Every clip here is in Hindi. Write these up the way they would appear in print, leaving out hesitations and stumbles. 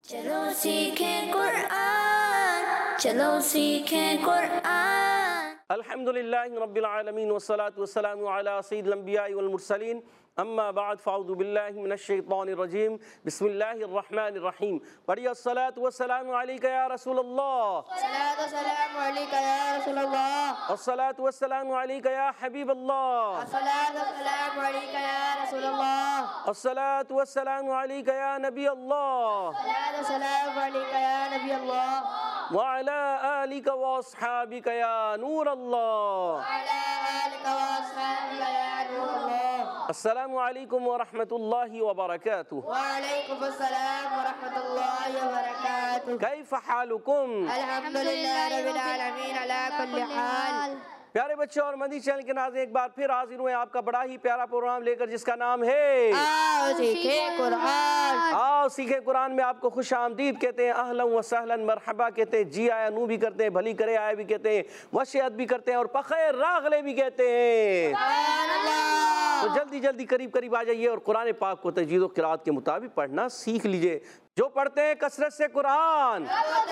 चलो सीखें कुरान, चलो सीखें कुरान। अल्हम्दुलिल्लाहि रब्बिल आलमीन वस्सलातु वस्सलामु अला सय्यिदिल अंबियाइ वल मुरसलीन अम्मा बाद फ़अऊज़ु बिल्लाहि मिनश शैतानिर रजीम बिस्मिल्लाहिर रहमानिर रहीम। पढ़िए अस्सलातु वस्सलामु अलैका या रसूलल्लाह, सलातु वस्सलामु अलैका या रसूलल्लाह, अस्सलातु वस्सलामु अलैका या हबीबल्लाह, सलातु वस्सलामु अलैका या रसूलल्लाह, अस्सलातु वस्सलामु अलैका या नबी अल्लाह सलातु वस्सलामु अलैका या नबी अल्लाह, व अला आलिका व अस्हाबिका या नूर अल्लाह। अला आलिका व अस्हाबिका या नूर अल्लाह। अस्सलामु अलैकुम व रहमतुल्लाहि व बरकातुहू। व अलैकुम अस्सलाम व रहमतुल्लाहि व बरकातुहू। कैफ़ हालुकुम? अल्हम्दुलिल्लाह रब्बिल आलमीन अला कुल्ली हाल। प्यारे बच्चों और मदनी चैनल के नाज़रीन, एक बार फिर हाजिर हुए आपका बड़ा ही प्यारा प्रोग्राम लेकर जिसका नाम है आओ सीखें कुरान। आओ सीखे कुरान में आपको खुश आमदीद कहते हैं, अहलन व सहलन मरहबा कहते हैं, जी आया नू भी कहते हैं, भली करे आया भी कहते हैं, वशियत भी करते हैं और पखैर रागले भी कहते हैं। तो जल्दी जल्दी करीब करीब आ जाइए और कुरान पाक को तजवीज़ व क़िराअत के मुताबिक पढ़ना सीख लीजिए। जो पढ़ते हैं कसरत से कुरान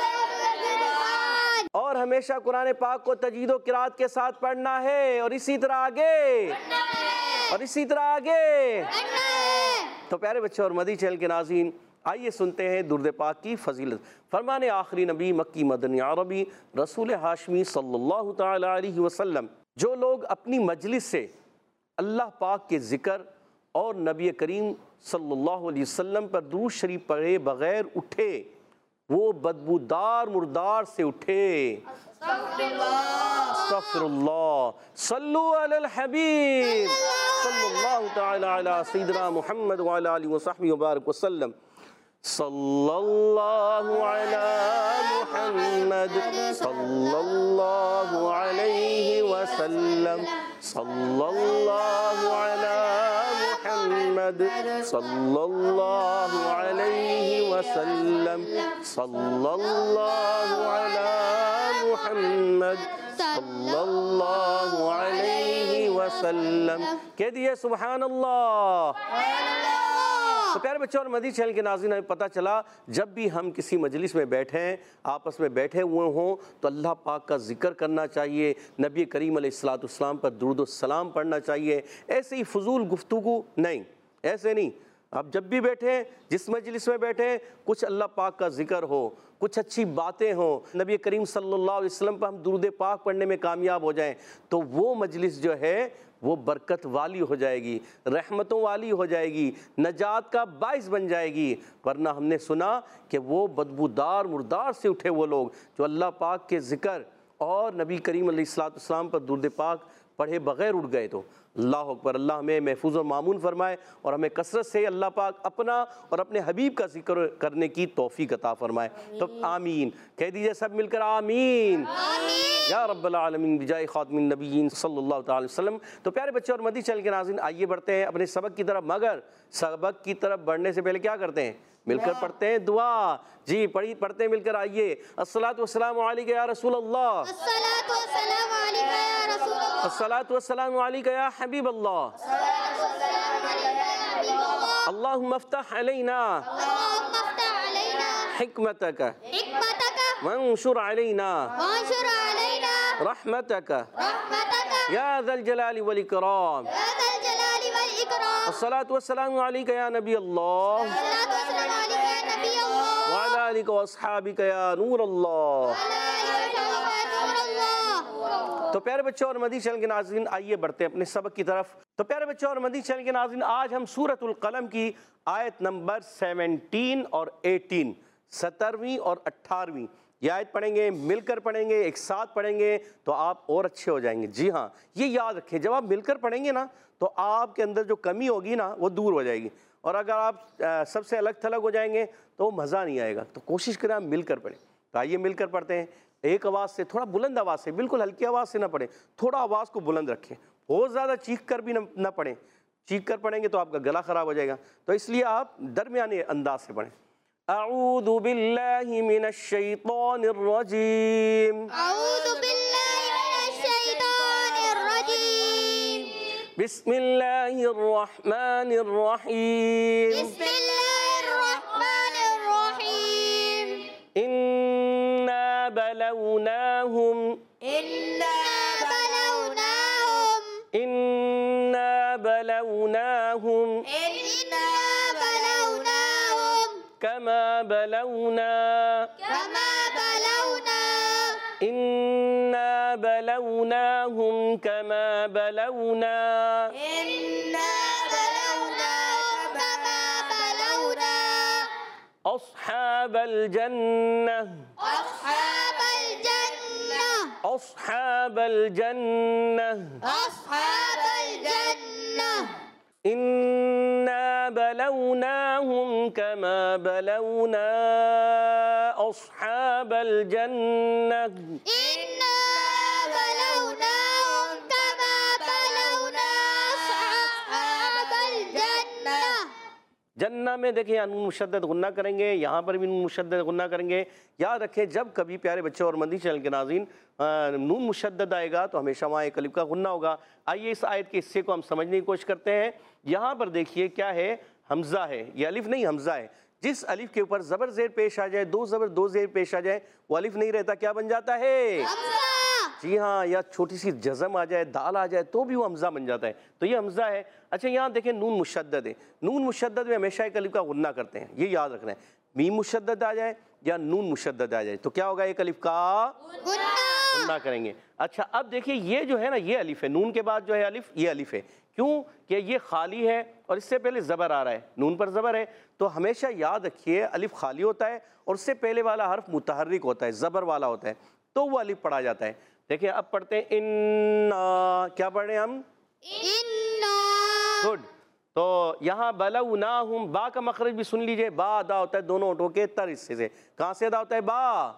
और हमेशा कुरान पाक को तजवीज़ व क़िराअत के साथ पढ़ना है और इसी तरह आगे और इसी तरह आगे। तो प्यारे बच्चों और मदनी चैनल के नाज़रीन, आइए सुनते हैं दुरूद पाक की फजीलत। फरमाने आखिरी नबी मक्की मदनी अरबी रसूल हाशमी सल्लल्लाहु तआला अलैहि वसल्लम, जो लोग अपनी मजलिस से अल्लाह पाक के ज़िक्र और नबी करीम सल्लल्लाहु अलैहि वसल्लम पर दुरूद शरीफ पढ़े बग़ैर उठे, वो बदबूदार मुर्दार से उठे। अस्तग़फिरुल्लाह। सल्लु अलल हबीब सल्लल्लाहु तआला अला सय्यिदिना मुहम्मद व अला आलिहि व सहबिहि व बारिक वसल्लम। सल्लल्लाहु अला मुहम्मद सल्लल्लाहु अलैहि वसल्लम। सल्लल्लाहु अला मुहम्मद सल्लल्लाहु अलैहि वसल्लम। सल्लल्लाहु अला मुहम्मद सल्लल्लाहु अलैहि वसल्लम। कह दिए सुभान अल्लाह। तो प्यारे बच्चों और मदनी चैनल के नाज़रीन, हमें पता चला जब भी हम किसी मजलिस में बैठे हैं, आपस में बैठे हुए हों, तो अल्लाह पाक का जिक्र करना चाहिए, नबी करीम अलैहिस्सलातु वस्सलाम पर दुरूद व सलाम पढ़ना चाहिए। ऐसे ही फजूल गुफ्तगू नहीं, ऐसे नहीं। आप जब भी बैठे, जिस मजलिस में बैठे, कुछ अल्लाह पाक का जिक्र हो, कुछ अच्छी बातें हों, नबी करीम सल्लल्लाहु अलैहि वसल्लम पर हम दुरूद पाक पढ़ने में कामयाब हो जाएं, तो वो मजलिस जो है वो बरकत वाली हो जाएगी, रहमतों वाली हो जाएगी, नजात का बाइस बन जाएगी। वरना हमने सुना कि वो बदबूदार मुर्दार से उठे वो लोग जो अल्लाह पाक के ज़िक्र और नबी करीम अलैहिस्सलातु वस्सलाम पर दुरूद पाक पढ़े बग़ैर उठ गए। तो अल्लाह अकबर, अल्लाह हमें महफूज और मामून फरमाए और हमें कसरत से अल्लाह पाक अपना और अपने हबीब का जिक्र करने की तौफीक अता फरमाए। तो आमीन कह दीजिए सब मिलकर, आमीन या रब्बल आलमीन बिजाए खातिमिन नबिय्यीन सल्लल्लाहु तआला अलैहि वसल्लम। तो प्यारे बच्चे और मदनी चैनल के नाज़रीन, आइए बढ़ते हैं अपने सबक की तरफ, मगर सबक की तरफ बढ़ने से पहले क्या करते हैं? मिलकर पढ़ते हैं दुआ। जी पढ़ते हैं मिलकर, आइए। अस्सलातु वस्सलामु अलैका या रसूलल्लाह, अस्सलातु वस्सलामु अलैका या रसूलल्लाह, अस्सलातु वस्सलामु अलैका या हबीब अल्लाह। अल्लाहुम्मा अफ्तह अलैना हिकमतक वंशुर अलैना रहमतक या ज़ल जलाली वल इकराम। अस्सलातु वस्सलामु अलैका या नबी अल्लाह व अला आलिका व अस्हाबिका या नूर अल्लाह। तो प्यारे बच्चों और मदनी चैनल के नाज़रीन, आइए बढ़ते हैं अपने सबक की तरफ। तो प्यारे बच्चों और मदनी चैनल के नाज़रीन, आज हम सूरतुल कलम की आयत नंबर 17 और 18, 17वीं और 18वीं ये आयत पढ़ेंगे, मिलकर पढ़ेंगे, एक साथ पढ़ेंगे तो आप और अच्छे हो जाएंगे। जी हाँ, ये याद रखें, जब आप मिलकर पढ़ेंगे ना तो आपके अंदर जो कमी होगी ना वो दूर हो जाएगी, और अगर आप सबसे अलग थलग हो जाएंगे तो मज़ा नहीं आएगा। तो कोशिश करें आप मिलकर पढ़ें। तो आइए मिलकर पढ़ते हैं, एक आवाज़ से, थोड़ा बुलंद आवाज़ से, बिल्कुल हल्की आवाज़ से ना पढ़ें, थोड़ा आवाज़ को बुलंद रखें, बहुत ज़्यादा चीख कर भी ना पढ़ें। चीख कर पढ़ेंगे तो आपका गला ख़राब हो जाएगा, तो इसलिए आप दरमियाने अंदाज से पढ़ें। अऊज़ु बिल्लाहि मिनश शैतानिर रजीम, अऊज़ु बिल्लाहि मिनश शैतानिर रजीम, बिस्मिल्लाहिर रहमानिर रहीम, बिस्मिल्लाहिर रहमानिर रहीम। बलौनाहुम इन्ना बलौनाहुम इन्ना बलौनाहुम इन्ना बलौनाहुम कमा बलौना कमा बलौना इन्ना बलौनाहुम कमा बलौना इन्ना बलौना कमा बलौना अस्हाबल जन्नह अस्हाबल जन्नह अस्हाबल जन्नह अस्हाबल जन्नह इन्ना बलौनाहुम कमा बलौना अस्हाबल जन्नह इन्ना बलौनाहुम कमा बलौना अस्हाबल जन्नह। जन्ना में देखिए यहाँ नून मुशद्दद गुन्ना करेंगे, यहाँ पर भी नून मुशद्दद गुन्ना करेंगे। याद रखें जब कभी प्यारे बच्चों और मदनी चैनल के नाज़रीन नून मुशद्दद आएगा तो हमेशा वहाँ एक अलिफ का गुन्ना होगा। आइए इस आयत के हिस्से को हम समझने की कोशिश करते हैं। यहाँ पर देखिए क्या है, हमज़ा है, ये अलिफ नहीं हमज़ा है। जिस अलिफ के ऊपर ज़बर ज़ेर पेश आ जाए, दो ज़बर दो ज़ेर पेश आ जाए, वो अलिफ नहीं रहता, क्या बन जाता है? जी हाँ, या छोटी सी जज़म आ जाए, दाल आ जाए तो भी वो हमज़ा बन जाता है। तो ये हमज़ा है। अच्छा यहाँ देखें नून मुशद्दद है, नून मुशद्दद में हमेशा एक अलिफ का गुन्ना करते हैं, ये याद रखना है। मीम मुशद्दद आ जाए या नून मुशद्दद आ जाए तो क्या होगा, एक अलिफ का गुन्ना करेंगे। अच्छा अब देखिए ये जो है ना, ये अलिफ है, नून के बाद जो है अलिफ, ये अलिफ है। क्यों कि ये खाली है और इससे पहले ज़बर आ रहा है, नून पर ज़बर है, तो हमेशा याद रखिए अलिफ खाली होता है और उससे पहले वाला हर्फ मुतहर्रिक होता है, ज़बर वाला होता है, तो वो अलिफ पढ़ा जाता है। देखिए अब पढ़ते हैं इन्ना, क्या पढ़ रहे हैं हम? इन्ना गुड। तो यहाँ बलौनाहुम, बा का मखरज भी सुन लीजिए, बा अदा होता है दोनों ओठों के तर हिस्से से। कहाँ से अदा होता है? बा।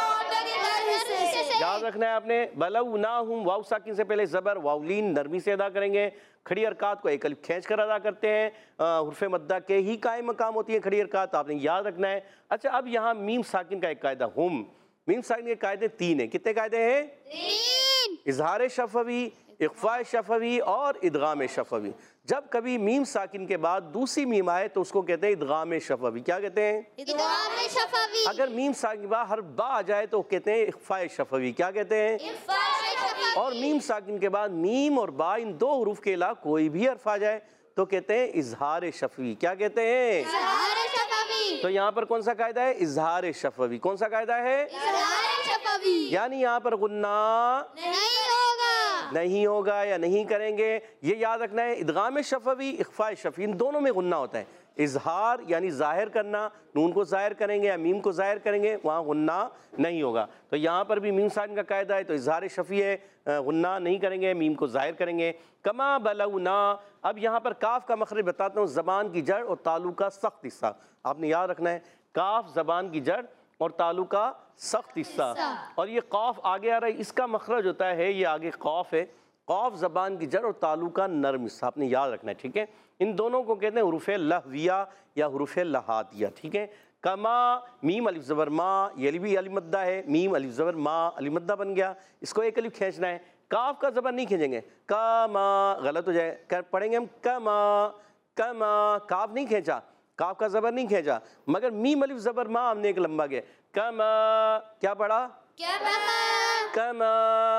याद रखना है आपने, बलौनाहुम वाव साकिन से पहले ज़बर, वावलीन नरमी से अदा करेंगे। खड़ी हरकत को एक अलिफ खींच कर अदा करते हैं, हुर्फ़े मद्दा के ही कायम मकाम होती है खड़ी हरकत, आपने याद रखना है। अच्छा अब यहाँ मीम साकिन का एक कायदा, हुम, मीम साकिन के कायदे तीन हैं। कितने कायदे हैं? तीन। इज़हार शफ़वी, इख्फ़ा शफ़वी और इदगाम शफ़वी। जब कभी मीम साकिन के बाद दूसरी मीम आए तो उसको कहते हैं इदगाम शफ़वी। क्या कहते हैं? इदगाम शफ़वी। अगर मीम साकिन के बाद हर बा आ जाए तो कहते हैं इख्फ़ा शफ़वी। क्या कहते हैं? इख्फ़ा शफ़वी। और मीम साकिन के बाद मीम और बा इन दो हरूफ के अलावा कोई भी हर्फ आ जाए तो कहते हैं इज़हार शफ़वी। क्या कहते हैं? इज़हार शफ़वी। तो यहाँ पर कौन सा कायदा है? इज़हार शफ़वी। कौन सा कायदा है? इज़हार शफ़वी। यानी यहाँ पर गुन्ना नहीं होगा या नहीं करेंगे, ये याद रखना है। इदगाम शफ़वी, इख्फ़ा शफ़वी, इन दोनों में गुन्ना होता है। इजहार यानी ज़ाहिर करना, नून को ज़ाहिर करेंगे या मीम को ज़ाहिर करेंगे, वहाँ गुन्ना नहीं होगा। तो यहाँ पर भी मीम साकिन का कायदा है, तो इजहार शफ़ी है, गुन्ना नहीं करेंगे, मीम को ज़ाहिर करेंगे। कमा बलौना, अब यहाँ पर काफ का मखरज बताता हूँ, ज़बान की जड़ और तालु का सख्त हिस्सा आपने याद रखना है। काफ ज़बान की जड़ और तालु का सख्त हिस्सा, और ये कौफ आगे आ रहा है, इसका मखरज होता है, ये आगे कौफ है। कौफ ज़बान की जड़ और तालु का नरम हिस्सा आपने याद रखना है, ठीक है। इन दोनों को कहते हैं हुरूफ़ लहविया या हुरूफ़ लहातिया, ठीक है। कमा, मीम अलिफ ज़बर मा, ये भी अलिफ मद्दा है, मीम अलिफ ज़बर मा अलिफ मद्दा बन गया, इसको एक अलिफ खींचना है। काफ का ज़बर नहीं खींचेंगे, कमा गलत हो जाए, कर पढ़ेंगे हम कमा कमा, काफ नहीं खींचा, काफ का ज़बर नहीं खींचा, मगर मीम अलिफ ज़बर मा हमने एक लंबा किया, कमा, क्या पढ़ा? कमा।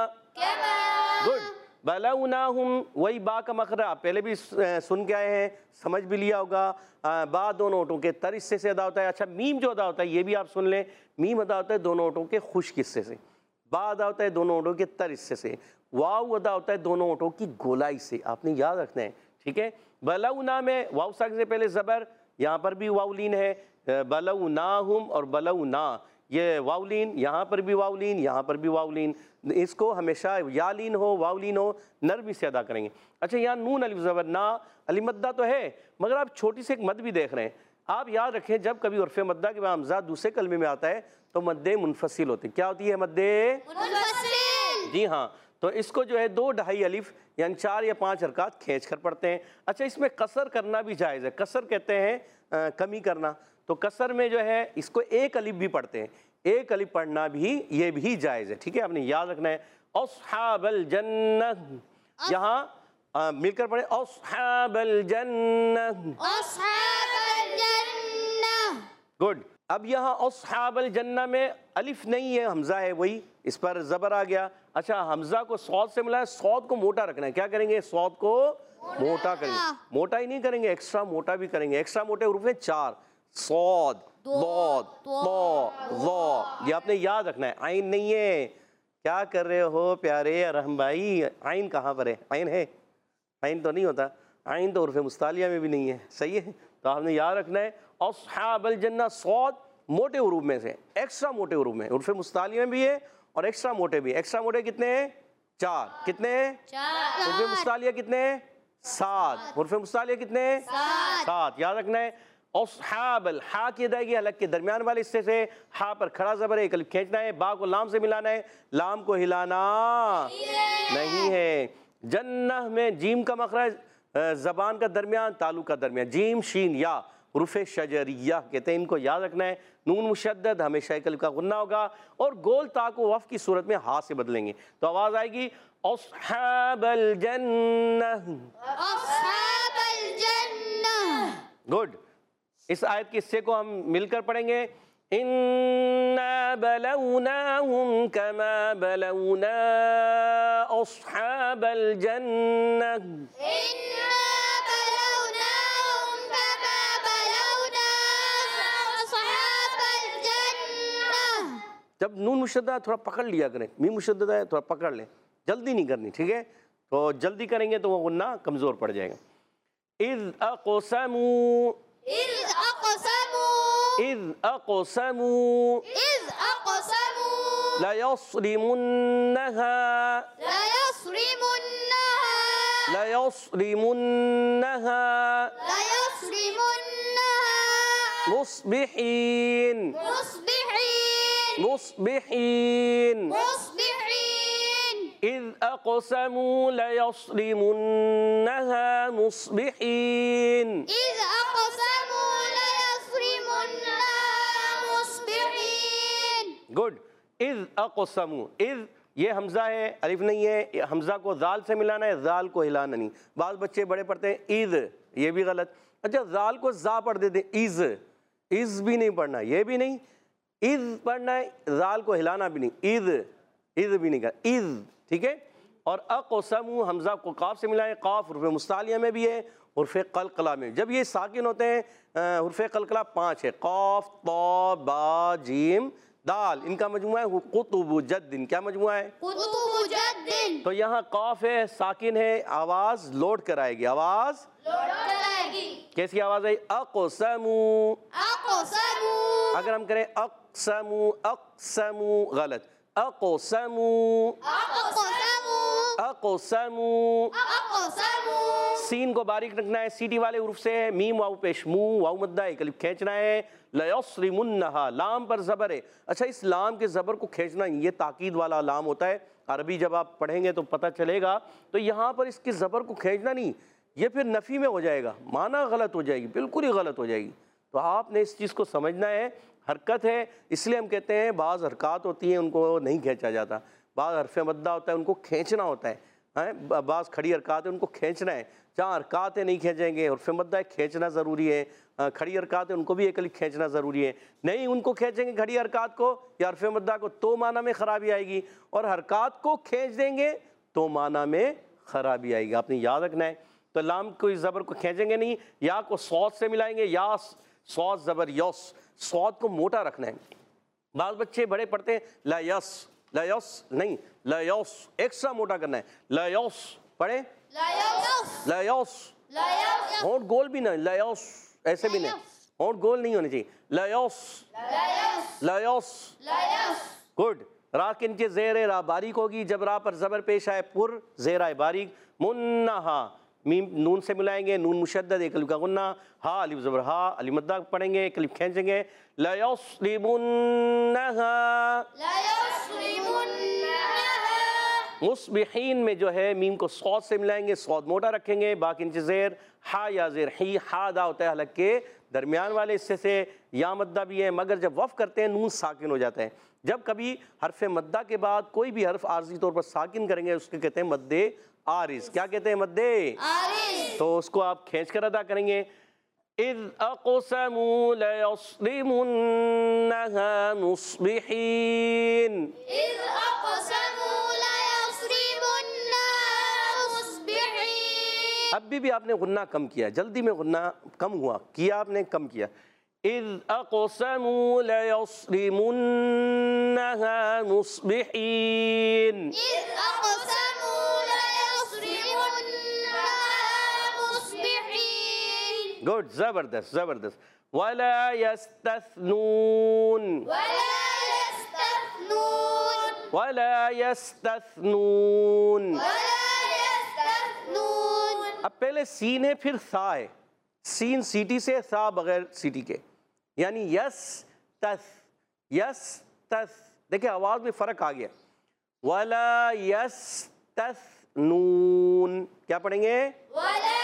गुड। बलौनाहुम, वही बा का मखरज आप पहले भी सुन के आए हैं, समझ भी लिया होगा। बा दोनों ओठों के तर हिस्से से अदा होता है। अच्छा मीम जो अदा होता है ये भी आप सुन लें, मीम अदा होता है दोनों ओठों के खुश्क हिस्से से, बा अदा होता है दोनों ओठों के तर हिस्से से, वाव अदा होता है दोनों ओठों की गोलाई से, आपने याद रखना है, ठीक है। बलौना में वाव साकिन से पहले ज़बर, यहाँ पर भी वावलीन है, बलौनाहुम और बलौना, ये वावलीन, यहाँ पर भी वावलीन, यहाँ पर भी वावलीन, इसको हमेशा यालीन हो वावलीन हो नरमी से अदा करेंगे। अच्छा यहाँ नून अलिफ ज़बर ना, अलिफ मद्दा तो है मगर आप छोटी सी एक मद भी देख रहे हैं। आप याद रखें जब कभी उर्फ़े मद्दा के बाद हमज़ा दूसरे कलमे में आता है तो मद्दे मुनफसिल होते हैं। क्या होती है? मद्दे मुनफसिल। जी हाँ, तो इसको जो है 2 ढाई अलिफ यानी 4 या 5 हरकत खींच कर पढ़ते हैं। अच्छा इसमें कसर करना भी जायज़ है, कसर कहते हैं कमी करना, तो कसर में जो है इसको एक अलिफ भी पढ़ते हैं, एक अलिफ पढ़ना भी ये भी जायज़ है, ठीक है, आपने याद रखना है। अस्हाबल जन्नह, यहाँ मिलकर पढ़े, अस्हाबल जन्नह, अस्हाबल जन्नह। गुड। अब यहाँ अस्हाबल जन्ना में अलिफ नहीं है, हमजा है, वही इस पर ज़बर आ गया। अच्छा, हमजा को सौद से मिला है, सौद को मोटा रखना है। क्या करेंगे? सौद को मोटा करेंगे। मोटा ही नहीं करेंगे, एक्स्ट्रा मोटा भी करेंगे। एक्स्ट्रा मोटे हरूफ हैं 4, सौद, दौद, तो, ज़ौ। ये आपने याद रखना है, आइन नहीं है। क्या कर रहे हो प्यारे अरहम भाई? आइन कहाँ पर है? आइन है? आइन तो नहीं होता, आइन तो उर्फ़ मुस्तालिया में भी नहीं है। सही है, तो आपने याद रखना है अस्हाबल जन्ना, सौद मोटे उरूब में से, एक्स्ट्रा मोटे उरूब में, उर्फ़ मुस्तालिया में भी है और एक्स्ट्रा मोटे भी। एक्स्ट्रा मोटे कितने हैं? 4। कितने हैं? 4। उर्फ़ मुस्तालिया कितने हैं? 7। उर्फ़ मुस्तालिया कितने हैं? 7। याद रखना है। अस्हाबल, हा की अदायगी हलक के दरमियान वाले हिस्से से, हा पर खड़ा ज़बर है, एक अलिफ खींचना है, बा को लाम से मिलाना है, लाम को हिलाना नहीं है। जन्नह में जीम का मखरज ज़बान का दरमियान, तालु का दरमियान, जीम शीन या हुरूफ़ शजरिया कहते हैं। इनको याद रखना है। नून मुशद्दद हमेशा एक अलिफ का गुन्ना होगा और गोल ता को वफ़ की सूरत में हा से बदलेंगे तो आवाज़ आएगी अस्हाबल जन्नह, अस्हाबल जन्नह। गुड। इस आयत के हिस्से को हम मिलकर पढ़ेंगे। इन्ना बलौनाहुम कमा बलौना अस्हाबल जन्नह, इन्ना बलौनाहुम कमा बलौना अस्हाबल जन्नह। जब नून मुशद्ददा थोड़ा पकड़ लिया करें, मीम मुशद्ददा है थोड़ा पकड़ लें, जल्दी नहीं करनी, ठीक है? तो जल्दी करेंगे तो वो गुन्ना कमज़ोर पड़ जाएगा। इज़ अक़समू, इज़ अक़समू, इज़ अक़समू इज़ अक़समू लयस्रिमुन्नहा, लयस्रिमुन्नहा, लयस्रिमुन्नहा लयस्रिमुन्नहा मुस्बिहीन, मुस्बिहीन, मुस्बिहीन। मुस्बिहीन। इज़ अक़समू लयस्रिमुन्नहा मुस्बिहीन। इज़ अक़समू लयस्रिमुन्नहा मुस्बिहीन। गुड। इज़ अक़समू, इज़ ये हमज़ा है, अलिफ नहीं है। हमज़ा को ज़ाल से मिलाना है, ज़ाल को हिलाना नहीं। बाज़ बच्चे बड़े पढ़ते हैं ईज़, ये भी गलत। अच्छा, ज़ाल को ज़ा पढ़ देते हैं, इज़, इज़ भी नहीं पढ़ना, ये भी नहीं, इज़ पढ़ना है, ज़ाल को हिलाना भी नहीं, इज़, इज़ भी नहीं करना, इज़, ठीक है। और अक़समू हमज़ा को काफ से मिलाएं, काफ उर्फ़ मुस्तालिया में भी है, उर्फ़ क़लक़ला में। जब ये साकिन होते हैं, उर्फ़ क़लक़ला 5 है, क़ाफ, ता, बा, जीम, दाल, इनका मजमुआ है क़ुतुब जद्दिन। क्या मजमुआ है? क़ुतुब जद्दिन। तो यहाँ काफ है, साकिन है, आवाज़ लौट कर आएगी। आवाज़ लौट कर आएगी। कैसी आवाज़ आई? अक़समू। अक़समू। अगर हम करें अक़समू, अक़समू, गलत। अक़समू, अक़समू, अक़समू। अक़समू। सीन को बारीक रखना है, सीटी वाले उर्फ से है। मीम वाव पेश मुँह, वाव मद्दा एक अलिफ खींचना है। लयस्रिमुन्नहा, लाम पर ज़बर है। अच्छा, इस लाम के ज़बर को खींचना नहीं, ये ताकीद वाला लाम होता है। अरबी जब आप पढ़ेंगे तो पता चलेगा। तो यहाँ पर इसके ज़बर को खींचना नहीं, ये फिर नफ़ी में हो जाएगा, माना गलत हो जाएगी, बिल्कुल ही गलत हो जाएगी। तो आपने इस चीज़ को समझना है। हरकत है, इसलिए हम कहते हैं बाज़ हरकत होती हैं उनको नहीं खींचा जाता, बाज़ हरफ़ मद्दा होता है उनको खींचना होता है। बाज़ खड़ी हरकत है उनको खींचना है। जहाँ हरकतें नहीं खींचेंगे, हरफ़ मद्दा खींचना ज़रूरी है। खड़ी हरकत है उनको भी एक अलिफ खींचना ज़रूरी है। नहीं उनको खींचेंगे खड़ी हरकत को या हरफ़ मद्दा को तो माना में ख़राबी आएगी, और हरकत को खींच देंगे तो माना में ख़राबी आएगी। आपने याद रखना है। तो लाम को इस ज़बर को खींचेंगे नहीं, या को सौद से मिलाएंगे, या सौद ज़बर यस, सौद को मोटा रखना है। बाल बच्चे बड़े पढ़ते हैं लयस, लयस नहीं, लयस एक्स्ट्रा मोटा करना है। लयस पढ़े, लयस, लयस, लयस, होंठ गोल भी नहीं, लयस ऐसे भी नहीं, होंठ गोल नहीं होने चाहिए। लयस, लयस, लयस, लयस। गुड। रा के नीचे ज़ेर है, रा बारीक होगी। जब रा पर ज़बर पेश आए पुर, ज़ेर आए बारीक। मुन्नहा, मीम नून से मिलाएंगे, नून मुशद्दद एक अलिफ का गुन्ना, हा अलिफ ज़बर हा, अलिफ मद्दा पढ़ेंगे, एक अलिफ खींचेंगे। लयस्रिमुन्नहा, लयस्रिमुन्नहा। मुस्बिहीन में जो है मीम को सौद से मिलाएंगे, सौद मोटा रखेंगे। बाकी नीचे ज़ेर, हा या ज़ेर ही, हा दा होता है हलक के दरमियान वाले हिस्से से, या मद्दा भी है, मगर जब वफ़ करते हैं नून साकिन हो जाता है। जब कभी हरफ मद्दा के बाद कोई भी हर्फ आर्जी तौर पर साकिन करेंगे उसके कहते हैं मद्दे आरिज़। क्या कहते हैं? मद्दे आरिज़। तो उसको आप खींच कर अदा करेंगे। इज़ अक़समू लयस्रिमुन्नहा मुस्बिहीन। إذ أقسموا ليصرمنها مصبحين अभी भी आपने गुन्ना कम किया, जल्दी में गुन्ना कम हुआ, किया आपने कम किया। इज़ अक़समू लयस्रिमुन्नहा मुस्बिहीन। إذ أقسموا ليصرمنها مصبحين गुड, जबरदस्त जबरदस्त। वला यस्तस्नून, ولا يستثنون वला यस्तस्नून। ولا يستثنون अब पहले सीन है फिर सा है, सीन सीटी से, सा बगैर सीटी के, यानी यस तस, यस तस। देखिए आवाज में फर्क आ गया। वला यस तस नून, क्या पढ़ेंगे? ولا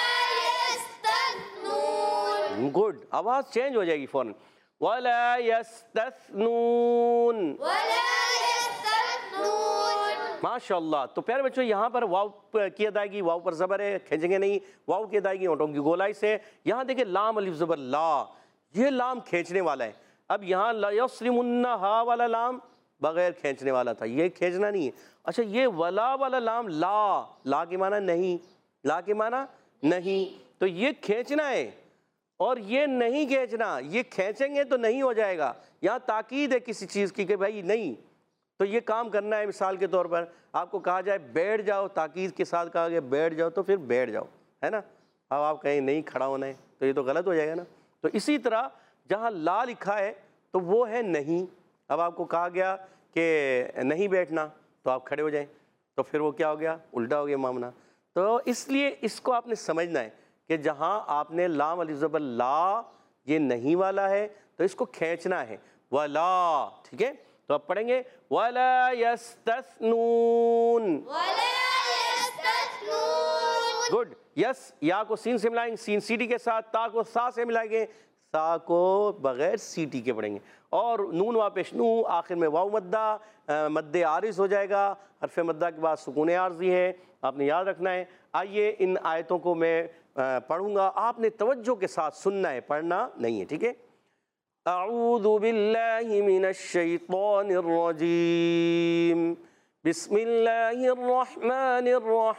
يستثنون गुड, आवाज चेंज हो जाएगी फौरन। वला यस्तस्नून, ولا يستثنون माशाल्लाह। तो प्यारे बच्चों यहाँ पर वाव की अदायगी, वाव पर ज़बर है, खींचेंगे नहीं। वाव की अदायगी होंठों की गोलाई से। यहाँ देखिए लाम अलिफ ज़बर ला, ये लाम खींचने वाला है। अब यहाँ लयस्रिमुन्नहा वाला लाम बगैर खींचने वाला था, ये खींचना नहीं है। अच्छा, ये वला वाला लाम ला, ला के माना नहीं, ला के माना नहीं, तो ये खींचना है और ये नहीं खींचना। ये खींचेंगे तो नहीं हो जाएगा। यहाँ ताकीद है किसी चीज़ की कि भाई नहीं, तो ये काम करना है। मिसाल के तौर पर आपको कहा जाए बैठ जाओ, ताकीद के साथ कहा गया बैठ जाओ, तो फिर बैठ जाओ, है ना। अब आप कहें नहीं खड़ा होना है, तो ये तो गलत हो जाएगा ना। तो इसी तरह जहाँ ला लिखा है तो वो है नहीं। अब आपको कहा गया कि नहीं बैठना, तो आप खड़े हो जाएं, तो फिर वो क्या हो गया? उल्टा हो गया मामला। तो इसलिए इसको आपने समझना है कि जहाँ आपने लाम अलिफ ज़बर ला, ये नहीं वाला है, तो इसको खींचना है, वला। ठीक है, तो आप पढ़ेंगे वला यस्तस्नून। ولا يستثنون गुड, यस या को सीन से मिलाएंगे, सीन सीटी के साथ, ता को सा से मिलाएंगे, सा को बगैर सीटी के पढ़ेंगे। और नून वा पेश नू, आखिर में वाव मद्दा, मद्दे आरिज़ हो जाएगा। हरफ मद्दा के बाद सुकून आर्ज़ी है, आपने याद रखना है। आइए इन आयतों को मैं पढ़ूंगा, आपने तवज्जो के साथ सुनना है, पढ़ना नहीं है। ठीक है। अऊज़ु बिल्लाहि मिनश शैतानिर रजीम, बिस्मिल्लाहिर रहमानिर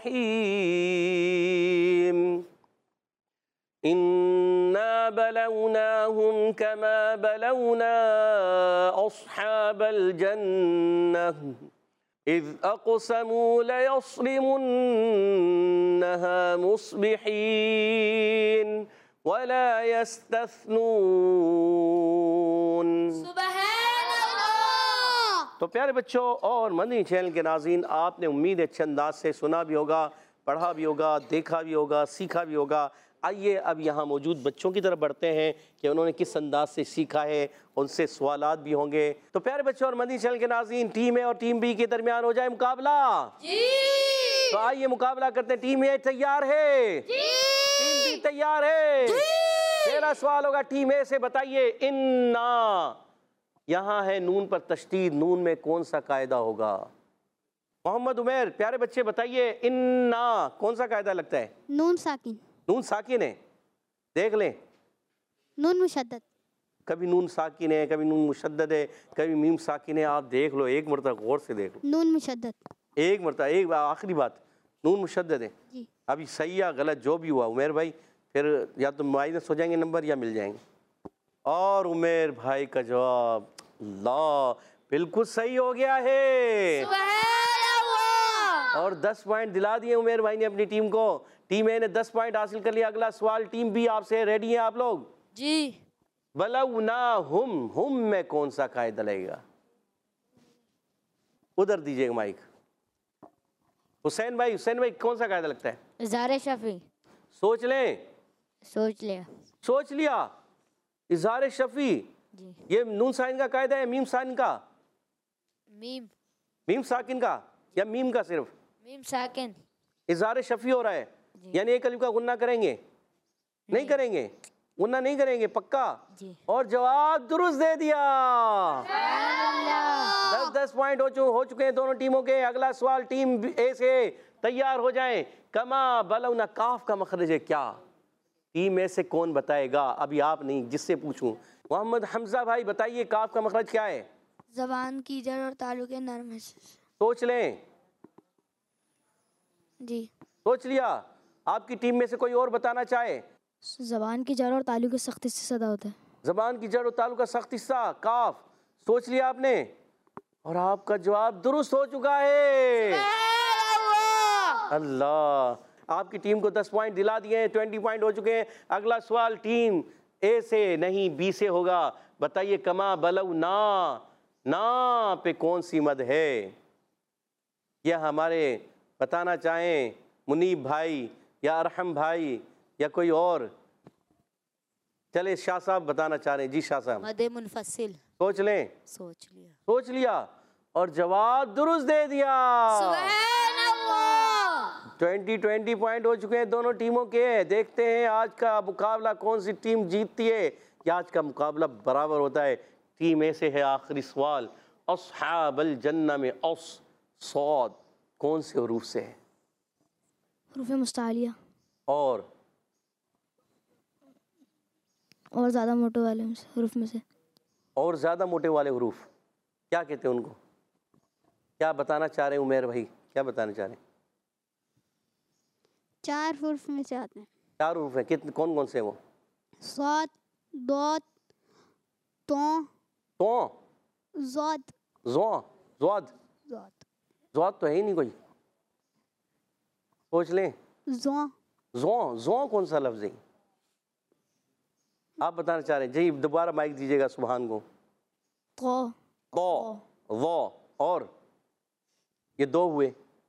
रहीम। इन्ना बलौनाहुम कमा बलौना अस्हाबल जन्नह इज़ अक़समू लयस्रिमुन्नहा मुस्बिहीन वला यस्तस्नून। सुबहान अल्लाह। तो प्यारे बच्चों और मदनी चैनल के नाज़रीन, आपने उम्मीद है अच्छे अंदाज से सुना भी होगा, पढ़ा भी होगा, देखा भी होगा, सीखा भी होगा। आइए अब यहाँ मौजूद बच्चों की तरफ बढ़ते हैं कि उन्होंने किस अंदाज से सीखा है, उनसे सवालात भी होंगे। तो प्यारे बच्चों और मदनी चैनल के नाज़रीन, टीम ए और टीम बी के दरमियान हो जाए मुकाबला। जी तो आइए मुकाबला करते हैं। टीम ए तैयार है? टीम बी तैयार है? मेरा सवाल होगा टीम ए से, बताइए इन्ना, यहाँ है नून पर तशदीद, नून में कौन सा कायदा होगा? मोहम्मद उमैर, प्यारे बच्चे बताइए इन्ना कौन सा कायदा लगता है? नून साकिन, नून साकिन है, देख लें। नून मुशद्दद, कभी नून साकिन है, कभी नून मुशद्दद है, कभी मीम साकिन है। आप देख लो, एक मरतबा गौर से देख लो, नून मुशद्दद। एक मरतबा, एक आखिरी बात, नून मुशद्दद है। जी, अभी सही या गलत जो भी हुआ उमैर भाई, फिर या तो माइनस हो जाएंगे नंबर या मिल जाएंगे। और उमैर भाई का जवाब अल्लाह बिल्कुल सही हो गया है सुबहान अल्लाह। और 10 पॉइंट दिला दिए उमैर भाई ने अपनी टीम को। टीम ए ने 10 पॉइंट हासिल कर लिया। अगला सवाल टीम बी आपसे, रेडी हैं आप लोग? जी बलौनाहुम, हुम में कौन सा कायदा लगेगा? उधर दीजिएगा माइक। हुसैन भाई, हुसैन भाई कौन सा कायदा लगता है? इज़हार शफ़ी। सोच लें। सोच लिया। सोच लिया। इज़हार शफ़ी, जी, ये नून साकिन का कायदा है, मीम साकिन का? मीम, मीम साकिन का या मीम का सिर्फ? मीम साकिन। इज़हार शफ़ी हो रहा है, यानी एक अलिफ का गुन्ना करेंगे? नहीं करेंगे, गुन्ना नहीं करेंगे पक्का? जी। और जवाब दुरुस्त दे दिया। 10-10 पॉइंट हो चुके हैं दोनों टीमों के। अगला सवाल टीम ए से, तैयार हो जाएं। कमा बलौना, काफ का मखरज है क्या? टीम में से कौन बताएगा? अभी आप नहीं, जिससे पूछूं। मोहम्मद हमजा भाई बताइए, काफ का मखरज क्या है? जबान की जड़ और तालु के नरम हिस्से से। सोच लें। जी। सोच लिया? आपकी टीम में से कोई और बताना चाहे? जबान की जड़ और तालु के सख्त हिस्से से अदा होता है। जबान की जड़ और तालु का सख्त हिस्सा, काफ। सोच लिया आपने? और आपका जवाब दुरुस्त हो चुका है। अल्लाह, आपकी टीम को 10 पॉइंट दिला दिए हैं, 20 पॉइंट हो चुके हैं। अगला सवाल टीम ए से नहीं बी से होगा। बताइए, कमा बलऊ ना, ना पे कौन सी मद है? यह हमारे बताना चाहें मुनीब भाई या अरहम भाई या कोई और? चले, शाह साहब बताना चाह रहे हैं। जी शाह साहब। मदे मुनफसिल। सोच लें। सोच लिया। सोच लिया और जवाब दुरुस्त दे दिया। 20 पॉइंट हो चुके हैं दोनों टीमों के। देखते हैं आज का मुकाबला कौन सी टीम जीतती है, या आज का मुकाबला बराबर होता है। टीम ए से है आखिरी सवाल, अस्हाबल जन्नह में अस सौद कौन से हरूफ से है? हरूफ मुस्तालिया और ज़्यादा मोटे वाले हरूफ में से। और ज़्यादा मोटे वाले हरूफ क्या कहते हैं उनको? क्या बताना चाह रहे हैं उमेर भाई, क्या बताना चाह रहे हैं? 4 हरूफ में से आते हैं। 4 हरूफ हैं। कितने, कौन कौन से हैं वो? साद, दौत, तो, ज़ाद। ज़्वाद तो है ही नहीं कोई। सोच लें। ज़ो कौन सा लफ्ज़ है? आप बताना चाह रहे हैं? जी दोबारा माइक दीजिएगा सुभान को। वो और ये 2 हुए।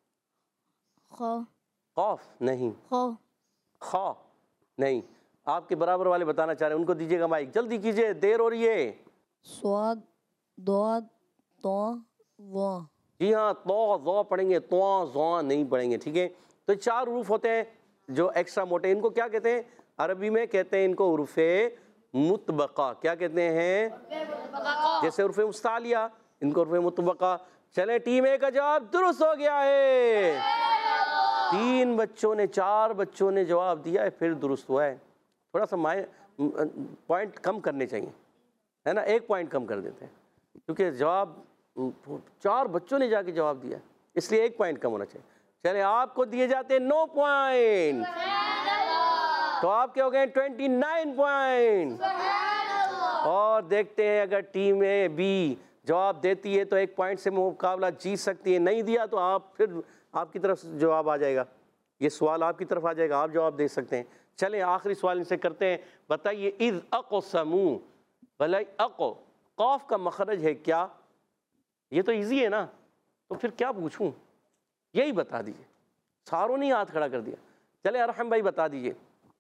खौफ नहीं, खा नहीं। आपके बराबर वाले बताना चाह रहे हैं, उनको दीजिएगा माइक, जल्दी कीजिए, देर हो रही है। स्वाद, दौद, तो, वो। जी हाँ, तो ज़ो पढ़ेंगे, तो ज़ो नहीं पढ़ेंगे, ठीक है। तो 4 हरूफ होते हैं जो एक्स्ट्रा मोटे, इनको क्या कहते हैं? अरबी में कहते हैं इनको हुरूफ़े मुतबका। क्या कहते हैं? जैसे हुरूफ़े मुस्तालिया, इनको हुरूफ़े मुतबका। चले, टीम ए का जवाब दुरुस्त हो गया है। 3 बच्चों ने, 4 बच्चों ने जवाब दिया है, फिर दुरुस्त हुआ है। थोड़ा सा पॉइंट कम करने चाहिए, है ना? 1 पॉइंट कम कर देते हैं, क्योंकि जवाब 4 बच्चों ने जाके जवाब दिया, इसलिए 1 पॉइंट कम होना चाहिए। चले, आपको दिए जाते हैं 9 पॉइंट, तो आपके हो गए 29 पॉइंट। और देखते हैं अगर टीम ए बी जवाब देती है तो 1 पॉइंट से मुकाबला जीत सकती है, नहीं दिया तो आप फिर आपकी तरफ से जवाब आ जाएगा, ये सवाल आपकी तरफ आ जाएगा, आप जवाब दे सकते हैं। चलें, आखिरी सवाल इनसे करते हैं। बताइए, इज़ अक़समू, भला अक़ क़ाफ का मखरज है क्या? ये तो इजी है ना, तो फिर क्या पूछूं? यही बता दीजिए। सारों ने हाथ खड़ा कर दिया। चले अरहम भाई बता दीजिए।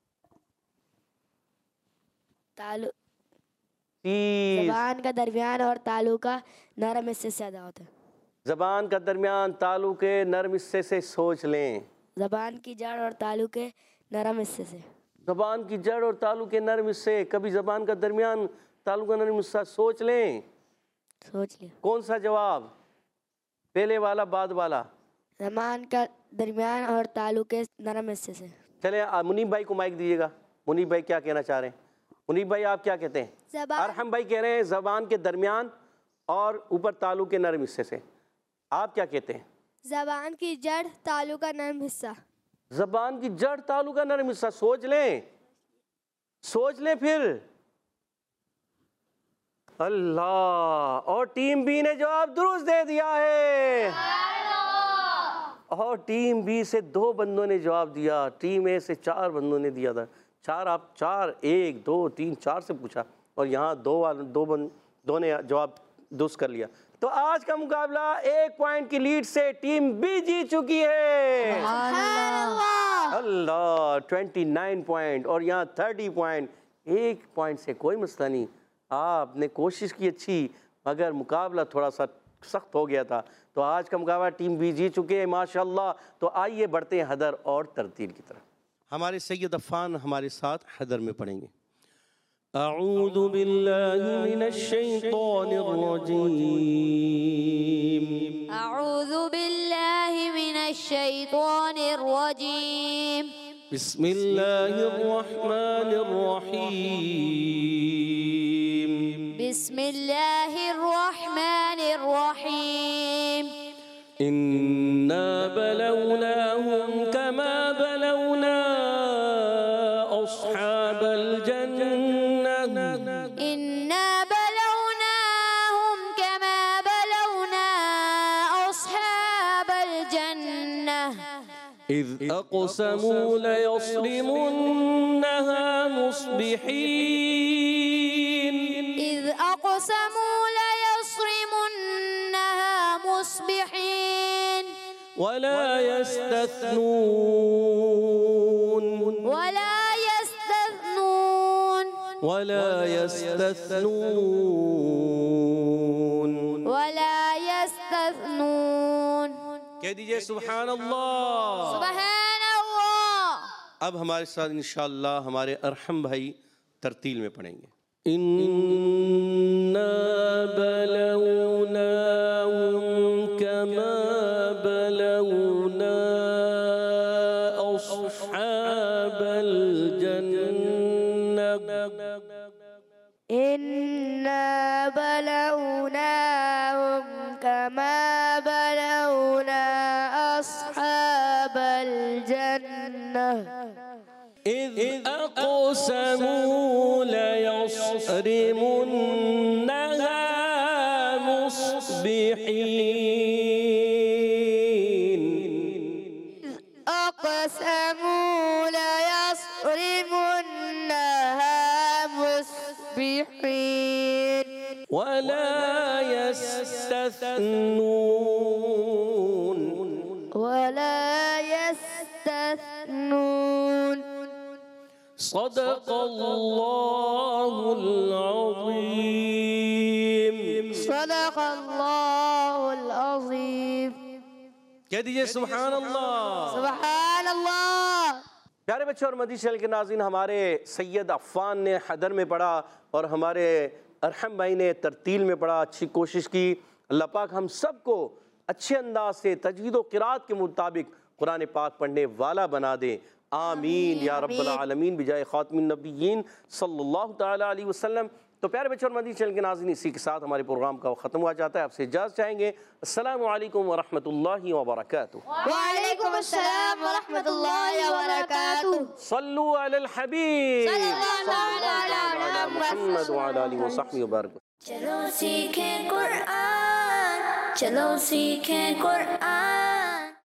तालु तीस। जबान का दरमियान और तालु का नरम हिस्से से अदा होता है। जबान का दरमियान तालु के नरम हिस्से से। सोच लें। जबान की जड़ और तालु के नरम हिस्से से। जबान की जड़ और तालु के नरम हिस्से, कभी जबान का दरमियान तालु का नरम हिस्सा। सोच लें। सोच लिया। कौन सा जवाब? पहले वाला, बाद वाला? जबान का दरमियान और तालु के नरम हिस्से से। चले, मुनीब भाई को माइक दीजिएगा। मुनीब भाई क्या कहना चाह रहे हैं? मुनीब भाई आप क्या कहते हैं? अरहम भाई कह रहे हैं जबान के दरमियान और ऊपर तालु के नरम हिस्से से। आप क्या कहते हैं? जबान की जड़ तालु का नरम हिस्सा। जबान की जड़ तालु का नरम हिस्सा। सोच लें, सोच लें फिर। अल्लाह, और टीम बी ने जवाब दुरुस्त दे दिया है। और टीम बी से 2 बंदों ने जवाब दिया, टीम ए से 4 बंदों ने दिया था। 4 आप 4 1 2 3 4 से पूछा, और यहाँ 2 ने जवाब दुरुस्त कर लिया। तो आज का मुकाबला 1 पॉइंट की लीड से टीम बी जीत चुकी है। अल्लाह, 29 पॉइंट और यहाँ 30 पॉइंट। 1 पॉइंट से कोई मसला नहीं, आपने कोशिश की अच्छी, मगर मुकाबला थोड़ा सा सख्त हो गया था। तो आज का मुकाबला टीम बी जीत चुके हैं माशाल्लाह। तो आइए बढ़ते हैं हदर और तरतील की तरफ। हमारे सैयद अफ़ान हमारे साथ हदर में पढ़ेंगे। अऊज़ु बिल्लाहि मिनश शैतानिर रजीम। अऊज़ु बिल्लाहि मिनश शैतानिर रजीम। बिस्मिल्लाहिर्रहमानिर्रहीम। बिस्मिल्लाहिर्रहमानिर्रहीम। इन्ना बलौनाहुम कमा बलौना अस्हाबल जन्नह। इन्ना बलौनाहुम कमा बलौना अस्हाबल जन्नह। इज़ अक़समू लयस्रिमुन्नहा मुस्बिहीन। इज़ अक़समू लयस्रिमुन्नहा मुस्बिहीन। वला यस्तथनून। वला यस्तथनून। वला यस्तथनून। वला यस्तथनून। कह दीजिए सुभान अल्लाह। सुभान अल्लाह। अब हमारे साथ इंशाअल्लाह हमारे अरहम भाई तरतील में पढ़ेंगे। इन्ना बलौनाहुम कमा बलौना अस्हाबल जन्नह। इन्ना बलौनाहुम कमा बलौना अस्हाबल जन्नह। इज़ अक़समू लयस्रिमुन्नहा मुस्बिहीन। अक़समू लयस्रिमुन्नहा मुस्बिहीन। वला यस्तथनून। वला यस्तथनून। सदक़ल्लाहुल अज़ीम। सदक़ल्लाहुल अज़ीम। कह दीजिए सुभान अल्लाह। सुभान अल्लाह। प्यारे बच्चों और मदीह चैनल के नाज़रीन, हमारे सैयद अफ़ान ने हैदर में पढ़ा और हमारे अरहम भाई ने तरतील में पढ़ा। अच्छी कोशिश की। अल्लाह पाक हम सबको अच्छे अंदाज से तजवीद व क़िराअत के मुताबिक कुरान पाक पढ़ने वाला बना दे। आमीन या रब्बल आलमीन बिजाय ख़ातिमुन नबिय्यीन सल्लल्लाहु तआला अलैहि वसल्लम। तो प्यारे बच्चों और मदीह चैनल के नाज़रीन, इसी के साथ हमारे प्रोग्राम का ख़त्म हुआ जाता है। आपसे इजाज़त चाहेंगे। अस्सलामु अलैकुम व रहमतुल्लाहि व बरकातुहू। वालेकुम अस्सलाम व रहमतुल्लाहि व बरकातुहू। सल्लु अलल हबीब सल्लल्लाहु अलैहि मुहम्मद व अला आलिहि व सहबिहि व बारिक। चलो सीखें कुरान, चलो सीखें कुरान।